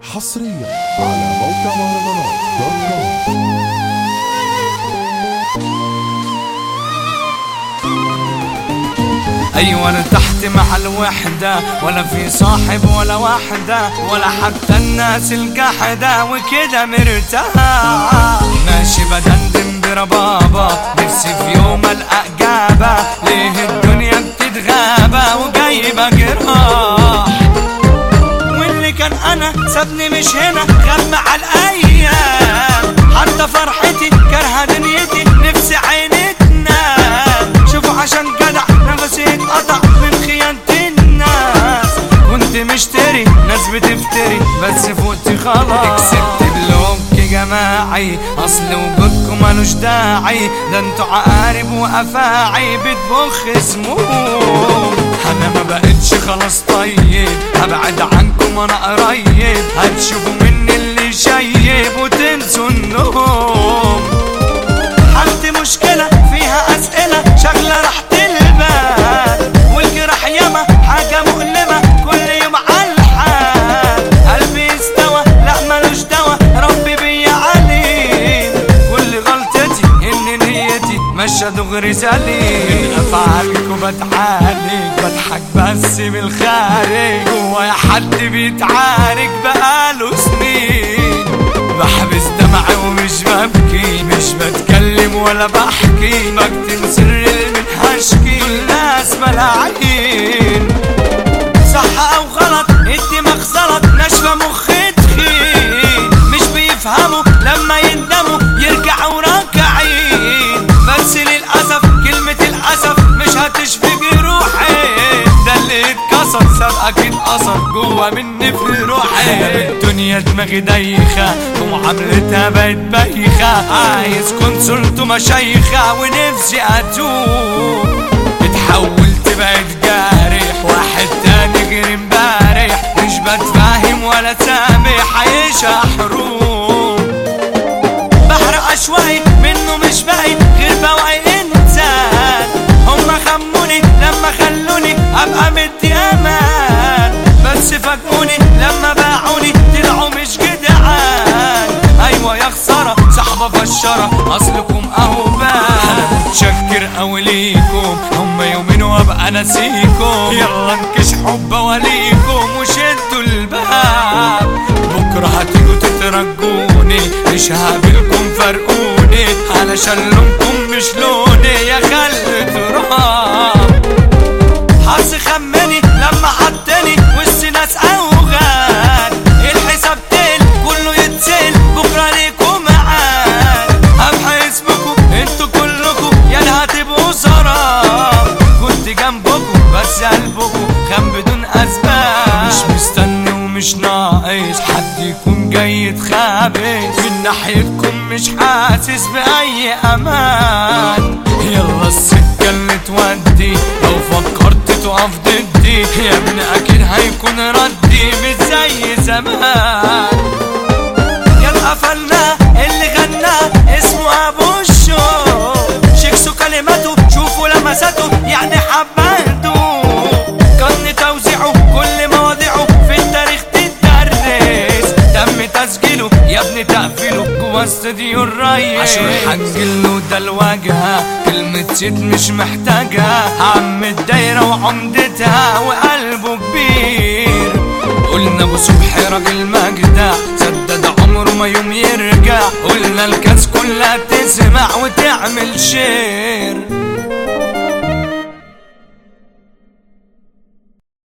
حصريا على موقع مهرجانات دوت كوم. ايوه ارتحت مع الوحدة، ولا في صاحب ولا واحدة، ولا حتى الناس الجحدة، وكده مرتاح ماشي بدندن بربابة، نفسي في يوم القى اجابة ليه الدنيا بتتغابى وجايبة جراح. واللي كان انا سابني مش هنا، غاب مع الايام، حتى فرحتي كارهة دنيتي، نفسي عيني تنام. شوفوا عشان جدع نفسي اتقطع من خيانة الناس، كنت مشتري ناس بتفتري بس فوقتي خلاص. كسبت بلوك جماعي، اصل وجودكم ملوش داعي، ده انتوا عقارب وافاعي بتبخ سموم. انا ما بقتش خلاص طيب، هبعد عنكم انا قريب، هتشوفوا مني اللي شايب وتنسوا النوم. حالتي مشكلة فيها اسئلة شغلة راحة البال، والجراح ياما حاجة مؤلمة كل يوم عالحال. قلبي استوى لا ملوش دوا، ربي بيا عليم، كل غلطتي ان نيتي ماشية دغري سليم. من افعالكم بتعالج، بضحك بس بالخارج، جوايا حد بيتعارك بقاله سنين. بحبس دمعي ومش ببكي، مش بتكلم ولا بحكي، بكتم سر من هشكي، دول ناس ملاعين. صح او غلط الدماغ زلط، ناشفة مخي تخين، مش بيفهموا لما يندموا يرجعوا راكعين. بس للأسف كلمة الأسف مش هتشفي جروحي، ده اللي اتكسر سابقك اتأثر جوا مني في روحي. الدنيا دماغي دايخة ومعاملتها بقت بايخة، عايز كونسلت مشايخة ونفسي أتوب. اتحولت بقيت جارح، واحد تاني غير امبارح، مش بتفاهم ولا سامح عايشة حروب. بحرق أشواي منه مش باقي غير بواقي إنسان، هما خموني لما خلوني أبقى مدي أمان، بس فاجئوني لما باعوني طلعوا مش جدعان. أيوة يا خسارة صحبة فشرة أصلكم أهوبان. متشكر أوي ليكم، هما يومين وأبقى ناسيكم، يلا انكش حب وليكم وشدوا الباب. بكرة هتيجوا تترجوني، مش هقابلكم فرقوني، علشان لونكم مش لوني يا خل تراب. حظ خمني لما حطني وسط ناس اوغاد، الحساب تل كله يتسل، بكره ليكم معاد. هبقى اسمكم انتوا كلكم يا هتبقوا سراب، كنت جنبكم بس قلبكم خان بدون اسباب. مش مستني ومش ناقص حد يكون جاي يتخابس، من ناحيتكم مش حاسس بأي أمان. يلا السكة اللي تودي، لو فكرت تقف ضدي يا ابني أكيد هيكون ردي مش زي زمان. يلا قفلنا اللي غناه اسمه أبو الشوق، شكسوا كلماته شوفوا لمساته يعني حباته، كان توزيعه كل مواضيعه في التاريخ تدرس، تم تسجيله يا ابني تقفيله جوا استوديو الريس. عشان حنجله ده الواجهة كلمة سيد مش محتاجها، عم الدايرة وعمدتها وقلبه كبير. قلنا ابو صبحي راجل مجدع، سدد عمره ما يوم يرجع، قلنا الكاس كلها تسمع وتعمل شير.